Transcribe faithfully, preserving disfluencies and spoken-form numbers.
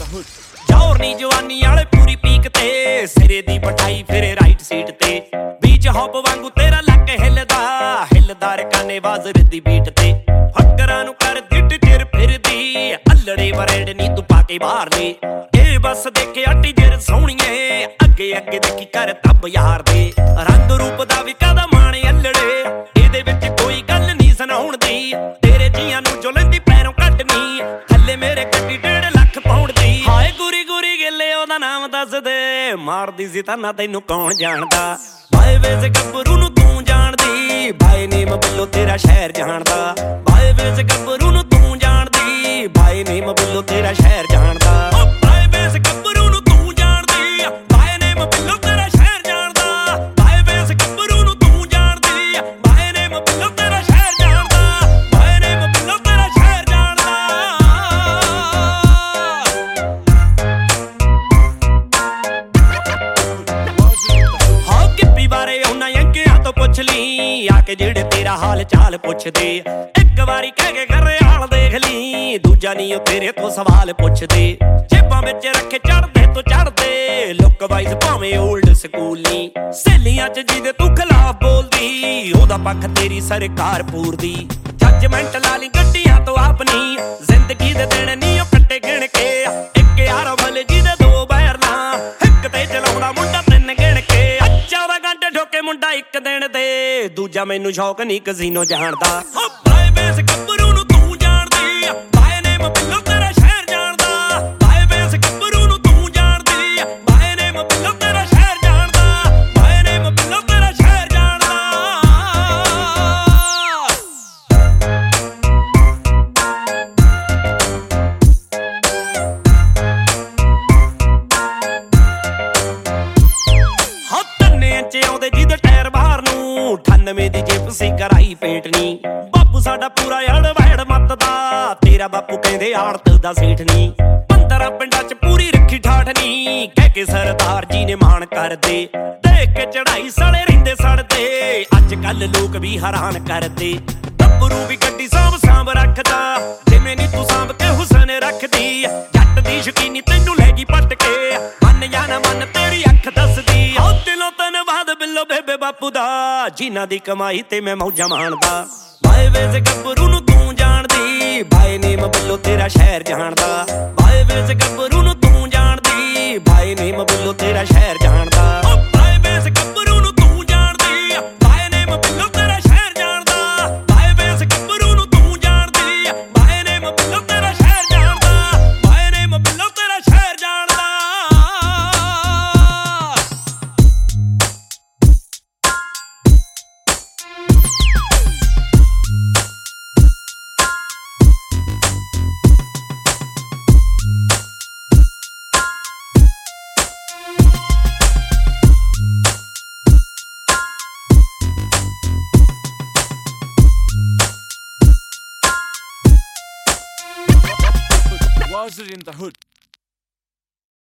the hood. ਜੌਰਨੀ ਜਵਾਨੀ ਵਾਲੇ ਪੂਰੀ peak ਤੇ ਸਿਰੇ ਦੀ ਪਠਾਈ ਫਿਰੇ ਰਾਈਟ ਸੀਟ ਤੇ ਬੀਚ ਹੌਪ ਵਾਂਗੂ ਤੇਰਾ ਲੱਕ ਹਿੱਲਦਾ ਹਿੱਲਦਾ ਰਕਾਨੇ ਬਾਜ਼ਰ ਦੀ ਬੀਟ ਤੇ ਫੱਕਰਾਂ ਨੂੰ ਕਰ ਦਿੱਟ ਚਿਰ ਫਿਰਦੀ ਅੱਲੜੇ ਵਰੇੜ ਨੀ ਤੂੰ ਪਾ ਕੇ ਬਾਹਰ ਦੇ ਇਹ ਬਸ ਦੇਖੇ ਅੱਟੀ ਜਰ ਸੋਹਣੀਏ ਅੱਗੇ ਅੱਗੇ ਦੇਖੀ ਕਰ ਤੱਬ ਯਾਰ ਦੇ ਰੰਗ ਰੂਪ ਦਾ ਵੀ ਕਾਦਾ ਮਾਣੇ ਅੱਲੜੇ ਇਹਦੇ ਵਿੱਚ ਕੋਈ ਗੱਲ ਨਹੀਂ ਸੁਣਾਉਣ ਦੀ ਤੇਰੇ ਜੀਆਂ ਨੂੰ ਜੋ ਲੈਂਦੀ ਪੈਰੋਂ ਕੱਢਣੀ ਥੱਲੇ ਮੇਰੇ ਗੱਡੀ ਡੇਢ ਲੱਖ ਪਾਉਣ ਦੀ ਹਾਏ ਗੁਰੀ ਗੁਰੀ ਗਿੱਲੇ ਉਹਦਾ ਨਾਮ ਦੱਸ ਦੇ ਮਾਰਦੀ ਸੀ ਤਾਂ ਨਾ ਤੈਨੂੰ ਕੌਣ ਜਾਣਦਾ ਬਾਏ ਵੇਸ ਗੱਭਰੂ ਨੂੰ ਤੂੰ ਜਾਣਦੀ ਬਾਏ ਨੇਮ ਬੱਲੋ ਤੇਰਾ ਸ਼ਹਿਰ ਜਾਣਦਾ ਬਾਏ ਵੇਸ ਗੱਭਰੂ ਨੂੰ ਤੂੰ ਜਾਣਦੀ ਬਾਏ ਨੇਮ ਬੱਲੋ ਤੇਰਾ ਸ਼ਹਿਰ ਜਾਣਦਾ ਬਾਏ ਵੇਸ ਗੱਭਰੂ ਨੂੰ ਤੂੰ ਜਾਣਦੀ ਬਾਏ ਨੇਮ ਬੱਲੋ ਤੇਰਾ ਸ਼ਹਿਰ ਜਾਣਦਾ ਬਾਏ ਵੇਸ ਗੱਭਰੂ ਨੂੰ ਤੂੰ ਜਾਣਦੀ ਬਾਏ ਨੇਮ ਬੱਲੋ ਤੇਰਾ ਸ਼ਹਿਰ ਜਾਣਦਾ ਬਾਏ ਨੇਮ ਬੱਲੋ ਤੇਰਾ ਸ਼ਹਿਰ ਜਾਣਦਾ ਹਾਂ ਕਿੱਪੀ ਬਾਰੇ ਉਹਨਾਂ ਯੰਕਿਆਂ ਤੋਂ ਪੁੱਛ ਲਈ ਆ ਕੇ ਜਿਹੜੇ ਤੇਰਾ ਹਾਲ ਚਾਲ ਪੁੱਛਦੇ ਇੱਕ ਵਾਰੀ ਕਹਿ ਕੇ ਘਰੇ ਹਾਲ ਦੇਖ ਲਈ ਦੂਜਾ ਨਹੀਂ ਉਹ ਤੇਰੇ ਤੋਂ ਸਵਾਲ ਪੁੱਛਦੇ ਜੇਬਾਂ ਵਿੱਚ ਰੱਖੇ ਚੜਦੇ ਤੋਂ ਚੜਦੇ ਲੁੱਕ ਵਾਈਜ਼ ਭਾਵੇਂ 올ਡ ਸਕੂਲ ਨੀ ਸਹੇਲੀਆਂ ਚ ਜਿਹਦੇ ਤੂੰ ਖਿਲਾਫ ਬੋਲਦੀ ਉਹਦਾ ਪੱਖ ਤੇਰੀ ਸਰਕਾਰ ਪੂਰਦੀ ਜੱਜਮੈਂਟ ਲਾ ਲਈ ਗੱਡੀਆਂ ਤੋਂ ਆਪਣੀ ਜ਼ਿੰਦਗੀ ਦੇ ਦਿਨ ਨੀ ਉਹ ਕੱਟੇ ਗਿਣ ਕੇ ਇੱਕ ਯਾਰ ਵਾਲੇ ਜਿਹਦੇ ਦੋ ਬੈਰ ਨਾ ਇੱਕ ਤੇ ਚਲਾਉਂਦਾ ਮੁੰਡਾ ਤਿੰਨ ਗਿਣ ਕੇ ਚੌਦਾਂ ਘੰਟੇ ਠੋਕੇ ਮੁੰਡਾ ਇੱਕ ਦਿਨ ਤੇ ਦੂਜਾ ਮੈਨੂੰ ਸ਼ੌਕ ਨਹੀਂ ਕਜ਼ੀਨੋ ਜਾਣਦਾ ਬਾਏ ਵੇਸ ਗੱਭਰੂ ਨੂੰ ਤੂੰ ਜਾਣਦੀ ਬਾਏ ਨੇਮ ਬੱਲੋ ਤੇਰਾ ਸ਼ਹਿਰ ਜਾਣਦਾ ਬਾਏ ਵੇਸ ਗੱਭਰੂ ਨੂੰ ਤੂੰ ਜਾਣਦੀ ਬਾਏ ਨੇਮ ਬੱਲੋ ਤੇਰਾ ਸ਼ਹਿਰ ਜਾਣਦਾ ਬਾਏ ਨੇਮ ਬੱਲੋ ਤੇਰਾ ਸ਼ਹਿਰ ਜਾਣਦਾ ਹਾਂ ਤੰਨੇ ਚ ਆਉਂਦੇ ਜਿਹਦੇ ਟਾਇਰ ਬਾਹਰ ਨੂੰ ਅਠਾਨਵੇਂ ਦੀ ਜਿਪਸੀ ਕਰਾਈ ਪੇਟਣੀ ਬਾਪੂ ਸਾਡਾ ਪੂਰਾ ਯੜ ਵੜ ਮੱਤ ਦਾ ਤੇਰਾ ਬਾਪੂ ਕਹਿੰਦੇ ਆੜਤ ਦਾ ਸੇਠ ਨੀ ਪੰਦਰਾਂ ਪਿੰਡਾਂ ਚ ਪੂਰੀ ਰੱਖੀ ਠਾਠ ਨੀ ਕਹਿ ਕੇ ਸਰਦਾਰ ਜੀ ਨੇ ਮਾਣ ਕਰਦੇ ਦੇਖ ਕੇ ਚੜਾਈ ਸਾਲੇ ਰਹਿੰਦੇ ਸੜਦੇ ਅੱਜ ਕੱਲ ਲੋਕ ਵੀ ਹੈਰਾਨ ਕਰਦੇ ਗੱਭਰੂ ਵੀ ਗੱਡੀ ਸਾਂਭ ਸਾਂਭ ਰੱਖਦਾ ਜਿਵੇਂ ਨੀ ਤੂੰ ਸਾਂਭ ਕੇ ਹੁਸਨ ਰੱਖਦੀ ਜੱਟ ਦੀ ਸ਼ਕੀਨੀ ਤੈਨੂੰ ਲੈ ਗਈ ਪੱਟ ਕੇ ਮੰਨ ਜਾਂ ਨਾ ਮੰਨ ਤੇਰੀ ਅੱਖ ਦੱਸਦੀ ਉਹ ਦਿਲੋਂ ਧੰਨਵਾਦ ਬਿੱਲੋ ਬੇਬੇ ਬਾਪੂ ਦਾ ਜਿਨ੍ਹਾਂ ਦੀ ਕਮਾਈ ਤੇ ਮੈਂ ਮੌਜਾਂ ਮਾਣਦਾ ਬਾਏ ਵੇਸ ਗੱਭਰੂ ਨੂੰ ਤੂੰ ਜਾਣਦੀ ਬਾਏ ਨੇਮ ਬੱਲੋ ਤੇਰਾ ਸ਼ਹਿਰ ਜਾਣਦਾ ਬਾਏ ਵੇਸ ਗੱਭਰੂ ਨੂੰ ਤੂੰ ਜਾਣਦੀ ਬਾਏ ਨੇਮ ਬੱਲੋ ਤੇਰਾ ਸ਼ਹਿਰ ਜਾਣਦਾ ਬਾਏ ਵੇਸ ਗੱਭਰੂ ਨੂੰ ਤੂੰ ਜਾਣਦੀ ਬਾਏ ਨੇਮ ਬੱਲੋ ਤੇਰਾ ਸ਼ਹਿਰ ਜਾਣਦਾ ਬਾਏ ਵੇਸ ਗੱਭਰੂ ਨੂੰ ਤੂੰ ਜਾਣਦੀ ਬਾਏ ਨੇਮ ਬੱਲੋ ਤੇਰਾ ਸ਼ਹਿਰ ਜਾਣਦਾ ਬਾਏ ਨੇਮ ਬੱਲੋ ਤੇਰਾ ਸ਼ਹਿਰ ਜਾਣਦਾ Was it in the hood?